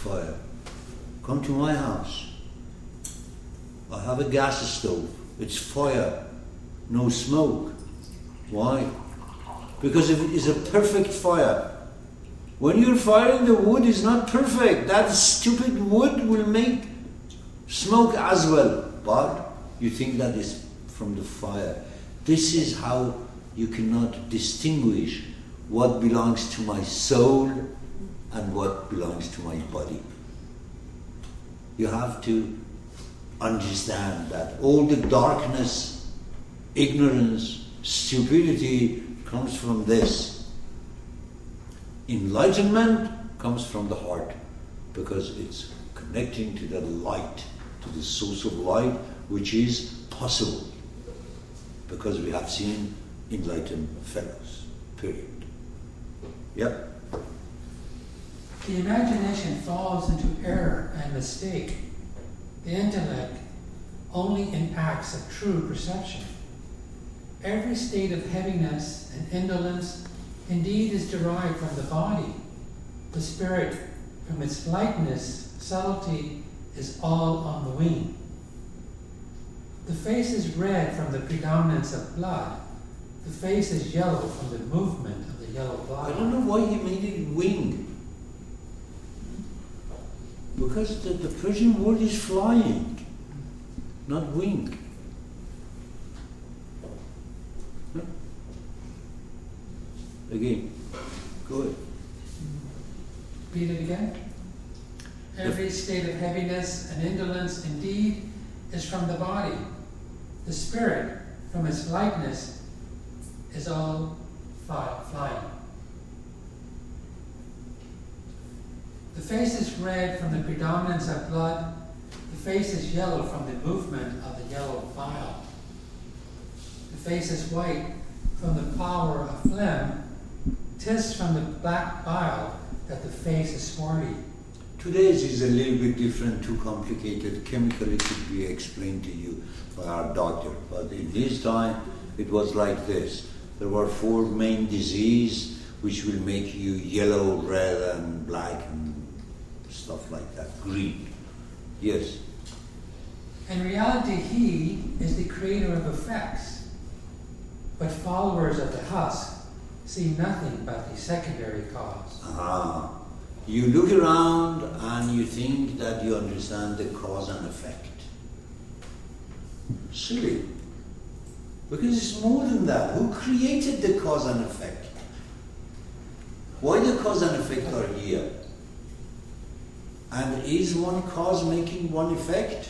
fire. Come to my house. I have a gas stove. It's fire, no smoke. Why? Because if it is a perfect fire, when you're firing the wood, it's not perfect. That stupid wood will make smoke as well. But you think that is from the fire. This is how you cannot distinguish what belongs to my soul and what belongs to my body. You have to understand that all the darkness, ignorance, stupidity comes from this. Enlightenment comes from the heart because it's connecting to the light, to the source of light, which is possible because we have seen enlightened fellows. Period. Yep. The imagination falls into error and mistake. The intellect only impacts a true perception. Every state of heaviness and indolence indeed is derived from the body. The spirit, from its lightness, subtlety, is all on the wing. The face is red from the predominance of blood. The face is yellow from the movement of the yellow blood. I don't know why he made it wing. Because the Persian word is flying, not wing. No? Again, go ahead. Read it again. Every state of heaviness and indolence indeed is from the body. The spirit, from its lightness, is all flying. The face is red from the predominance of blood. The face is yellow from the movement of the yellow bile. The face is white from the power of phlegm. 'Tis from the black bile that the face is swarthy. Today's is a little bit different, too complicated. Chemically could be explained to you by our doctor. But in his time, it was like this. There were 4 main diseases which will make you yellow, red, and black, and stuff like that. Green. Yes. In reality, he is the creator of effects. But followers of the husk see nothing but the secondary cause. You look around and you think that you understand the cause and effect. Silly. Because it's more than that. Who created the cause and effect? Why the cause and effect are here? And is one cause making one effect?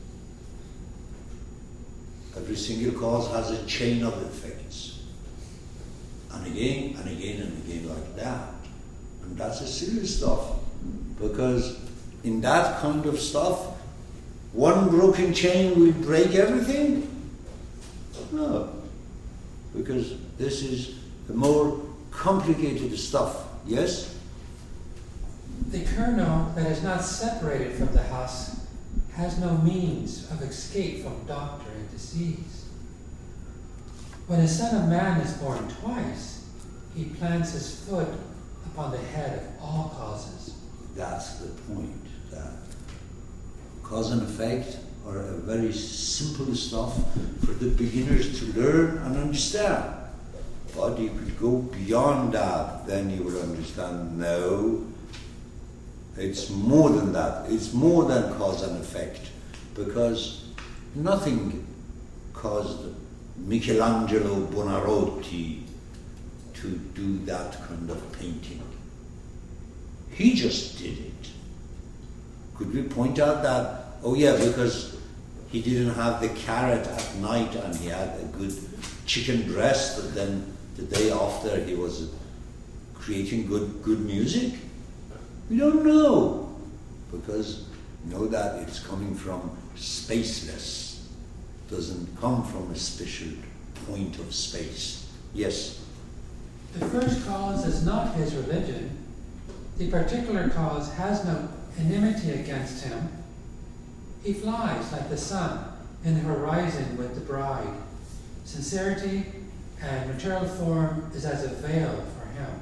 Every single cause has a chain of effects. And again, and again, and again like that. And that's a silly stuff. Because in that kind of stuff, one broken chain will break everything? No. Because this is the more complicated stuff. Yes? The kernel that is not separated from the husk has no means of escape from doctor and disease. When the Son of Man is born twice, he plants his foot upon the head of all causes. That's the point. That cause and effect are a very simple stuff for the beginners to learn and understand. But you could go beyond that, then you will understand, no, it's more than that. It's more than cause and effect. Because nothing caused Michelangelo Buonarroti to do that kind of painting. He just did it. Could we point out that, oh yeah, because he didn't have the carrot at night and he had a good chicken breast, but then the day after he was creating good music? We don't know, because we know that it's coming from spaceless. It doesn't come from a special point of space. Yes? The first cause is not his religion. The particular cause has no enmity against him. He flies like the sun in the horizon with the bride. Sincerity and material form is as a veil for him.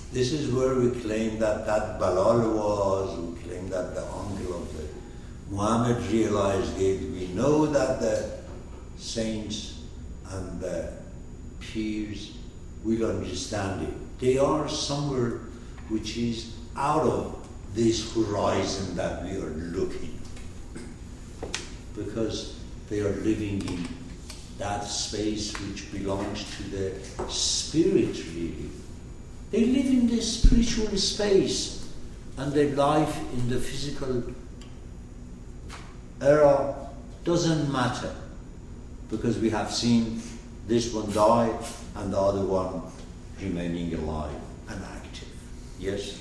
This is where we claim that Balal was, we claim that the uncle of the Muhammad realized it. We know that the saints and the peers will understand it. They are somewhere which is out of this horizon that we are looking, because they are living in that space which belongs to the spirit, really. They live in the spiritual space, and their life in the physical era doesn't matter, because we have seen this one die and the other one remaining alive and active. Yes?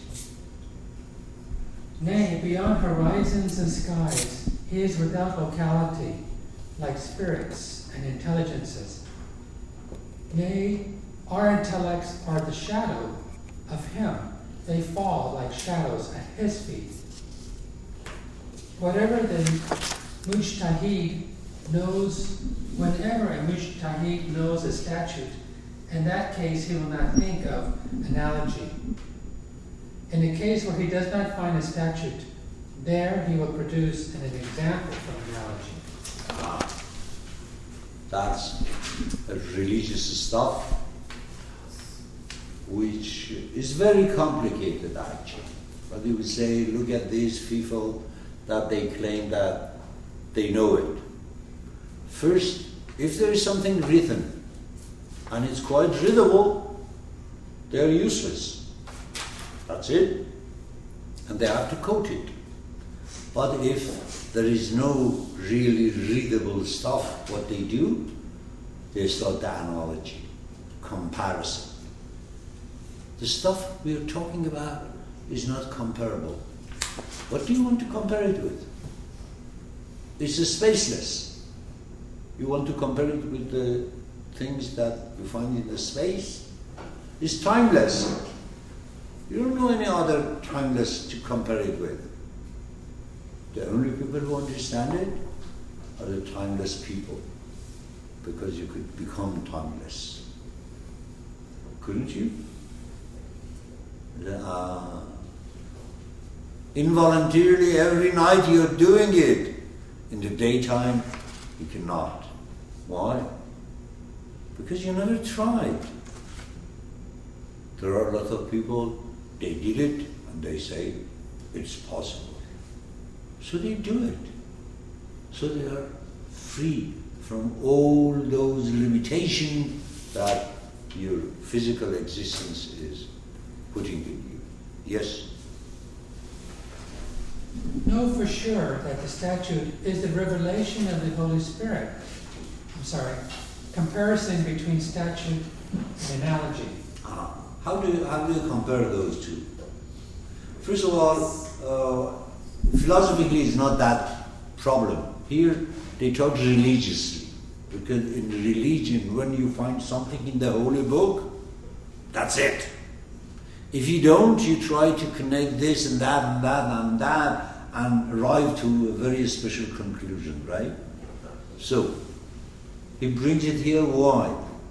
Nay, beyond horizons and skies, he is without locality, like spirits and intelligences. Nay, our intellects are the shadow of him. They fall like shadows at his feet. Whatever the mujtahid knows, whenever a mujtahid knows a statute, in that case he will not think of analogy. In a case where he does not find a statute, there he will produce an example from analogy. That's religious stuff, which is very complicated actually. But you would say, look at these people that they claim that they know it. First, if there is something written and it's quite readable, they're useless. That's it. And they have to quote it. But if there is no really readable stuff, what they do, they start the analogy, comparison. The stuff we are talking about is not comparable. What do you want to compare it with? It's spaceless. You want to compare it with the things that you find in the space? It's timeless. You don't know any other timeless to compare it with. The only people who understand it are the timeless people, because you could become timeless. Couldn't you? Involuntarily, every night you're doing it. In the daytime, you cannot. Why? Because you never tried. There are a lot of people, they did it, and they say, it's possible. So they do it. So they are free from all those limitations that your physical existence is putting in you. Yes? Know for sure that the statute is the revelation of the Holy Spirit. Comparison between statute and analogy. How do you compare those two? First of all, philosophically it's not that problem. Here they talk religiously, because in religion, when you find something in the holy book, that's it. If you don't, you try to connect this and that and that and that and arrive to a very special conclusion, right? So, he brings it here, why?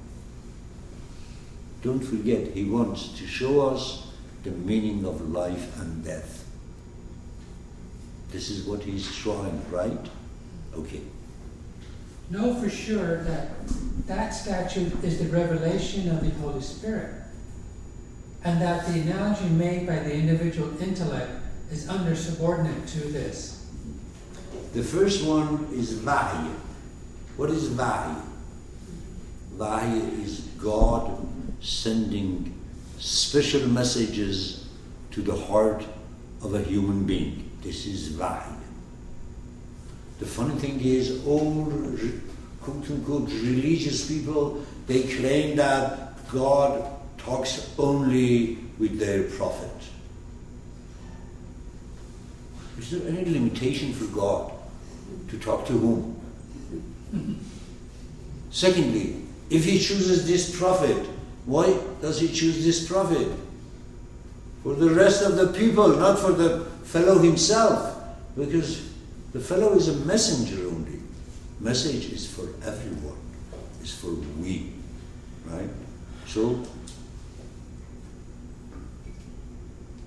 Don't forget, he wants to show us the meaning of life and death. This is what he's trying, right? Okay. Know for sure that that statute is the revelation of the Holy Spirit, and that the analogy made by the individual intellect is subordinate to this. The first one is Wahy. What is Wahy? Wahy is God sending special messages to the heart of a human being. This is Wahy. The funny thing is, all quote-unquote religious people, they claim that God talks only with their prophet. Is there any limitation for God to talk to whom? Secondly, if he chooses this prophet, why does he choose this prophet? For the rest of the people, not for the fellow himself, because the fellow is a messenger only. Message is for everyone. It's for we, right? So,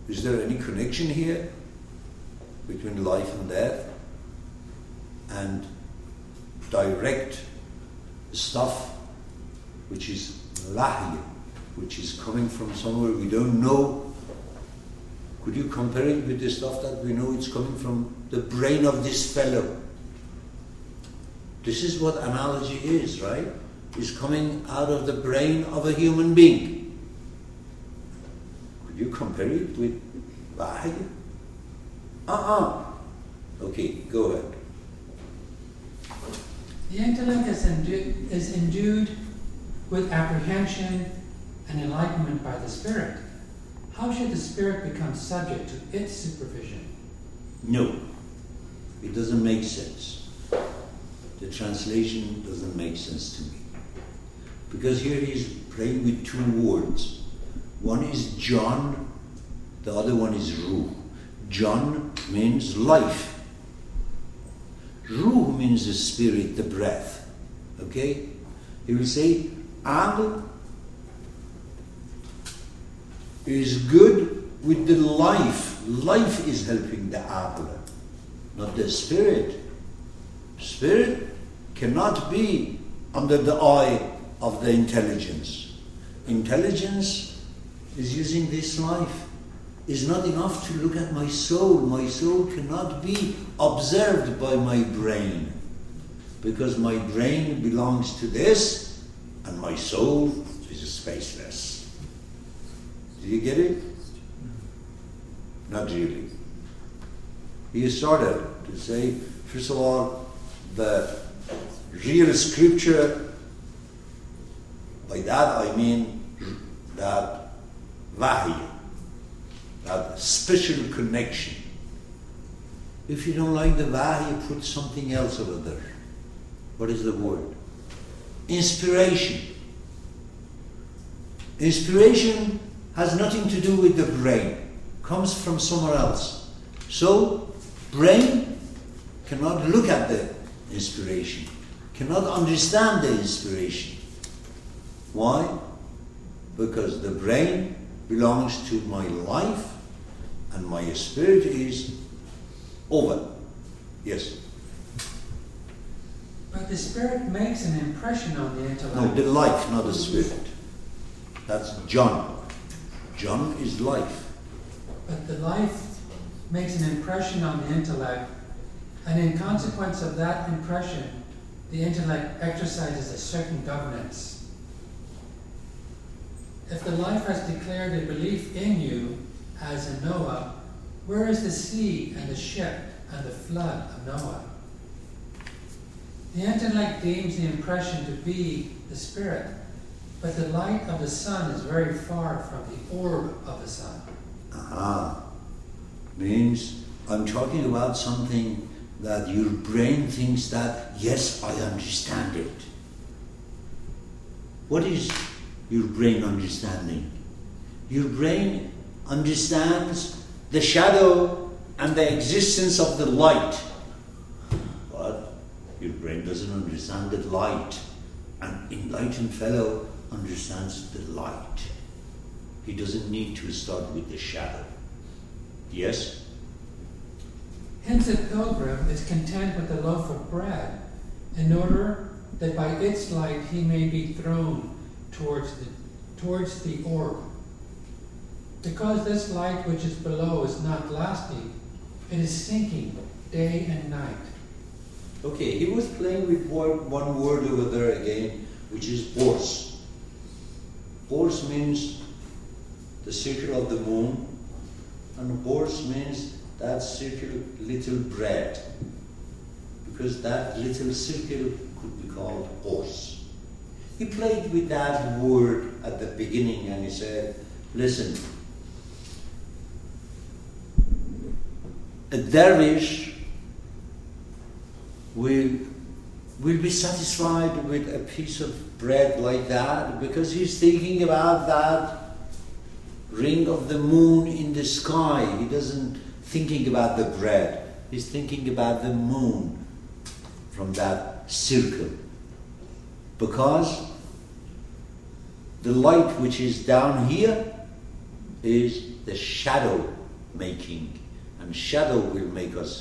Is there any connection here between life and death? And direct stuff which is wahy, which is coming from somewhere we don't know. Could you compare it with the stuff that we know it's coming from the brain of this fellow? This is what analogy is, right? It's coming out of the brain of a human being. Could you compare it with wahy? Okay, go ahead. The intellect is endued with apprehension and enlightenment by the spirit. How should the spirit become subject to its supervision? No, it doesn't make sense. The translation doesn't make sense to me. Because here he is playing with two words. One is John, the other one is Ruh. John means life. Ruh means the spirit, the breath. Okay? He will say, Aql is good with the life. Life is helping the Aql, not the spirit. Spirit cannot be under the eye of the intelligence. Intelligence is using this life. Is not enough to look at my soul. My soul cannot be observed by my brain, because my brain belongs to this and my soul is spaceless. Do you get it? Not really. He started to say, first of all, the real scripture, by that I mean that wahy, that special connection. If you don't like the wahy, put something else over there. What is the word? Inspiration. Inspiration has nothing to do with the brain. Comes from somewhere else. So, brain cannot look at the inspiration. Cannot understand the inspiration. Why? Because the brain belongs to my life and my spirit is over. Yes? But the spirit makes an impression on the intellect. No, the life, not the spirit. That's John. John is life. But the life makes an impression on the intellect, and in consequence of that impression, the intellect exercises a certain governance. If the life has declared a belief in you as in Noah, where is the sea and the ship and the flood of Noah? The intellect deems the impression to be the spirit, but the light of the sun is very far from the orb of the sun. Means I'm talking about something that your brain thinks that, yes, I understand it. What is your brain understanding? Your brain understands the shadow and the existence of the light. But your brain doesn't understand the light. An enlightened fellow understands the light. He doesn't need to start with the shadow. Yes? Hence a pilgrim is content with a loaf of bread, in order that by its light he may be thrown towards the orb. Because this light which is below is not lasting, it is sinking day and night. Okay, he was playing with one word over there again, which is bors. Bors means the circle of the moon, and bors means that circle little bread, because that little circle could be called bors. He played with that word at the beginning and he said, listen, a dervish will be satisfied with a piece of bread like that because he's thinking about that ring of the moon in the sky. He doesn't thinking about the bread. He's thinking about the moon from that circle. Because the light which is down here is the shadow making, and shadow will make us